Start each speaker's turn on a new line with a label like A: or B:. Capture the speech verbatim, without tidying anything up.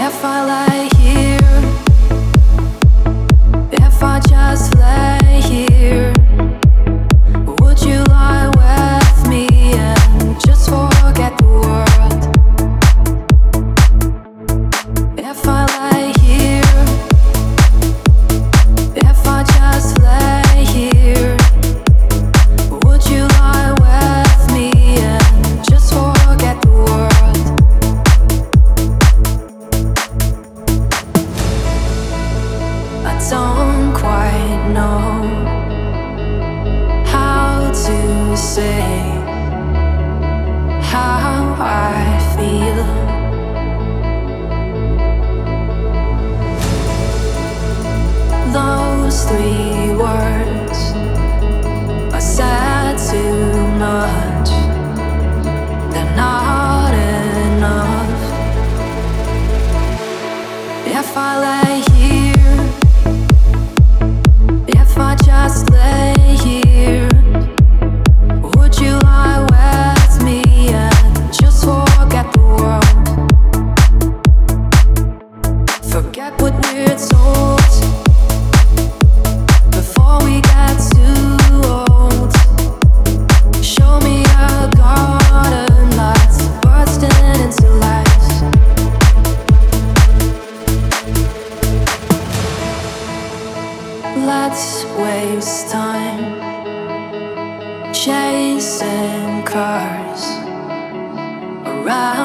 A: If I lay here, if I just lay here, would you lie with me and just forget the world? If I lay here, if I just lay here, would you lie with me and just forget the world? I don't quite know how to say how I feel. Those three words are said too much. They're not enough. If I lay here, if I just lay here, would you lie with me and just forget the world? Forget what we're told before we get too old. Show me a garden that's bursting into life. Let's waste time chasing cars around